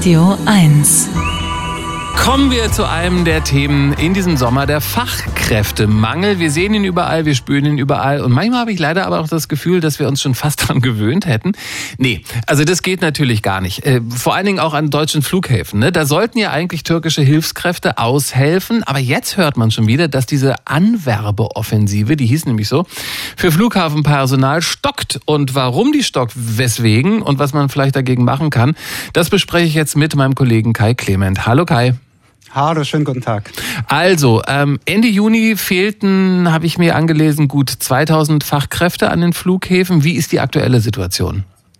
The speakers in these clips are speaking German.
Radio 1. Kommen wir zu einem der Themen in diesem Sommer, der Fachkräftemangel. Wir sehen ihn überall, wir spüren ihn überall und manchmal habe ich leider aber auch das Gefühl, dass wir uns schon fast daran gewöhnt hätten. Nee, also das geht natürlich gar nicht. Vor allen Dingen auch an deutschen Flughäfen. Ne? Da sollten ja eigentlich türkische Hilfskräfte aushelfen, aber jetzt hört man schon wieder, dass diese Anwerbeoffensive, die hieß nämlich so, für Flughafenpersonal stockt. Und warum die stockt, weswegen und was man vielleicht dagegen machen kann, das bespreche ich jetzt mit meinem Kollegen Kai Clement. Hallo Kai. Hallo, schönen guten Tag. Also, Ende Juni fehlten, habe ich mir angelesen, gut 2000 Fachkräfte an den Flughäfen. Wie ist die aktuelle Situation?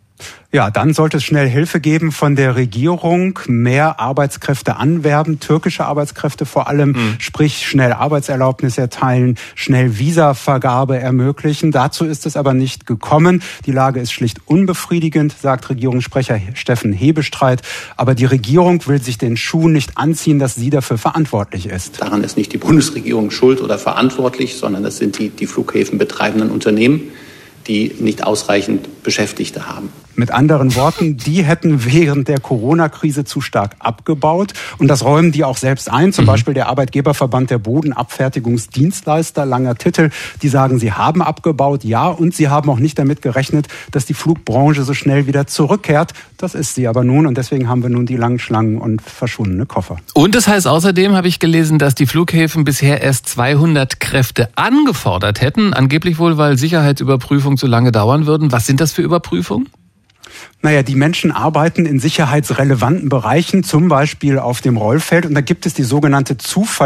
Ja, dann sollte es schnell Hilfe geben von der Regierung, mehr Arbeitskräfte anwerben, türkische Arbeitskräfte vor allem, sprich schnell Arbeitserlaubnis erteilen, schnell Visavergabe ermöglichen. Dazu ist es aber nicht gekommen. Die Lage ist schlicht unbefriedigend, sagt Regierungssprecher Steffen Hebestreit. Aber die Regierung will sich den Schuh nicht anziehen, dass sie dafür verantwortlich ist. Daran ist nicht die Bundesregierung schuld oder verantwortlich, sondern das sind die Flughäfen betreibenden Unternehmen, die nicht ausreichend Beschäftigte haben. Mit anderen Worten, die hätten während der Corona-Krise zu stark abgebaut. Und das räumen die auch selbst ein. Zum Beispiel der Arbeitgeberverband der Bodenabfertigungsdienstleister, langer Titel. Die sagen, sie haben abgebaut, ja. Und sie haben auch nicht damit gerechnet, dass die Flugbranche so schnell wieder zurückkehrt. Das ist sie aber nun. Und deswegen haben wir nun die langen Schlangen und verschwundene Koffer. Und das heißt außerdem, habe ich gelesen, dass die Flughäfen bisher erst 200 Kräfte angefordert hätten. Angeblich wohl, weil Sicherheitsüberprüfungen zu lange dauern würden. Was sind das für Überprüfungen? Naja, die Menschen arbeiten in sicherheitsrelevanten Bereichen, zum Beispiel auf dem Rollfeld. Und da gibt es die sogenannte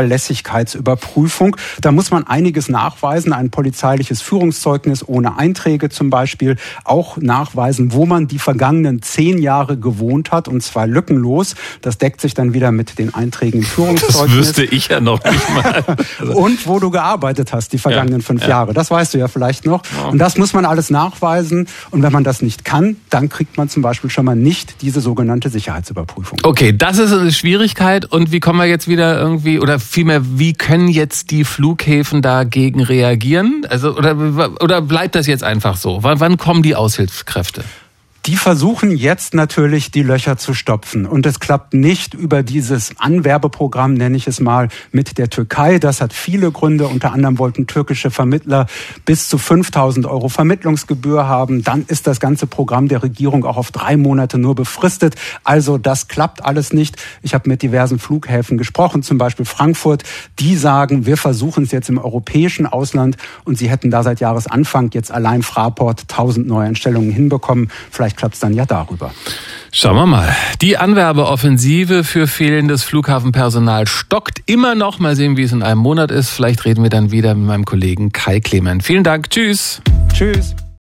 Zuverlässigkeitsüberprüfung. Da muss man einiges nachweisen, ein polizeiliches Führungszeugnis ohne Einträge zum Beispiel. Auch nachweisen, wo man die vergangenen 10 Jahre gewohnt hat, und zwar lückenlos. Das deckt sich dann wieder mit den Einträgen im Führungszeugnis. Das wüsste ich ja noch nicht mal. Und wo du gearbeitet hast, die vergangenen 5 Jahre. Das weißt du ja vielleicht noch. Ja. Und das muss man alles nachweisen. Und wenn man das nicht kann, dann kriegt man zum Beispiel schon mal nicht diese sogenannte Sicherheitsüberprüfung. Okay, das ist eine Schwierigkeit. Und wie kommen wir jetzt wieder irgendwie, oder vielmehr, wie können jetzt die Flughäfen dagegen reagieren? Also, oder bleibt das jetzt einfach so? Wann kommen die Aushilfskräfte? Die versuchen jetzt natürlich, die Löcher zu stopfen. Und es klappt nicht über dieses Anwerbeprogramm, nenne ich es mal, mit der Türkei. Das hat viele Gründe. Unter anderem wollten türkische Vermittler bis zu 5.000 € Vermittlungsgebühr haben. Dann ist das ganze Programm der Regierung auch auf 3 Monate nur befristet. Also das klappt alles nicht. Ich habe mit diversen Flughäfen gesprochen, zum Beispiel Frankfurt. Die sagen, wir versuchen es jetzt im europäischen Ausland. Und sie hätten da seit Jahresanfang jetzt allein Fraport 1.000 Neueinstellungen hinbekommen. Vielleicht klappt es dann ja darüber. Schauen wir mal. Die Anwerbeoffensive für fehlendes Flughafenpersonal stockt immer noch. Mal sehen, wie es in einem Monat ist. Vielleicht reden wir dann wieder mit meinem Kollegen Kai Clement. Vielen Dank. Tschüss. Tschüss.